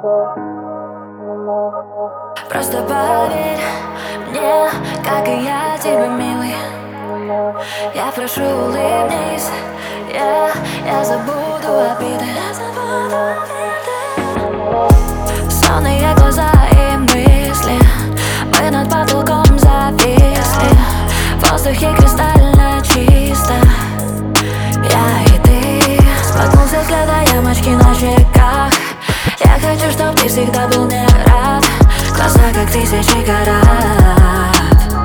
Просто поверь мне, как и я тебе, милый. Я прошу, улыбнись, я забуду обиды. Сонные глаза и мысли, мы над потолком зависли. В воздухе кристально чисто, я и ты. Споткнулся взгляд, а ямочки на щеках. Я хочу, чтоб ты всегда был мне рад. Глаза как тысячи карат.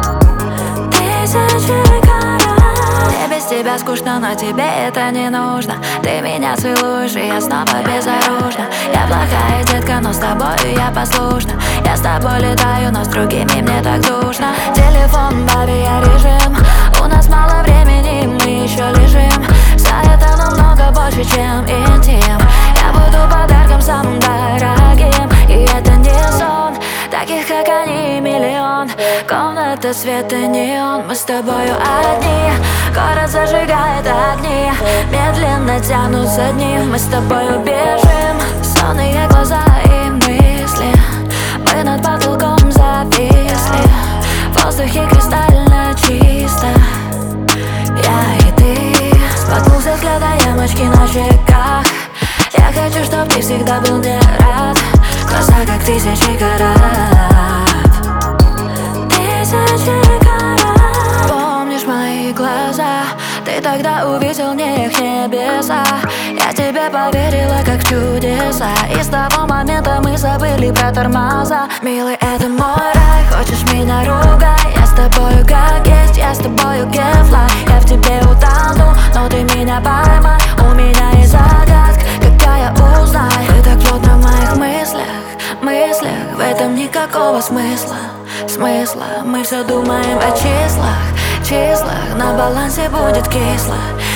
Тысячи карат. Мне без тебя скучно, но тебе это не нужно. Ты меня целуешь, и я снова безоружна. Я плохая детка, но с тобою я послушна. Я с тобой летаю, но с другими мне так душно. Телефон, бабе, я режим. У нас мало времени, мы еще лежим. За это намного больше, чем интим. Я буду подарком самым дорогим. И это не сон, таких как они миллион. Комната света неон, мы с тобою одни. Город зажигает огни, медленно тянутся дни. Мы с тобою бежим, сонные глаза и мысли, мы над потолком зависли. В воздухе кристально чисто, я и ты. Споткнулся взгляд, а ямочки на щеках. Я хочу, чтоб ты всегда был мне рад. Глаза как тысячи карат. Тысячи карат. Помнишь мои глаза? Ты тогда увидел в них небеса. Я тебе поверила, как в чудеса. И с того момента мы забыли про тормоза. Милый, это мой рай, хочешь меня ругай. Я с тобою как есть, я с тобою can fly. Я в тебе утону, но ты меня поймай. У меня есть загадка, когда я узнаю. Ты так плотно в моих мыслях, в этом никакого смысла. Мы все думаем о числах, на балансе будет кисло.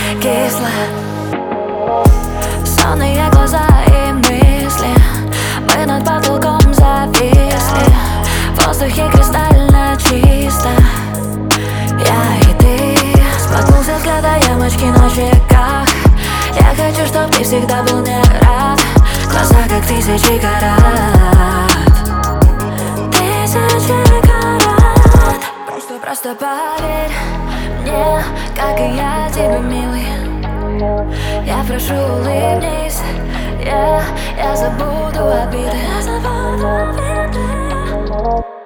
Сонные глаза и мысли, мы над потолком зависли. В воздухе кристально чисто, я и ты. Споткнулся взгляд, а ямочки на щеках. Я хочу, чтоб ты всегда был мне рад. Глаза как тысячи карат. Тысячи карат. Просто поверь мне, как и я тебе, милый. Я прошу, улыбнись, я забуду обиды.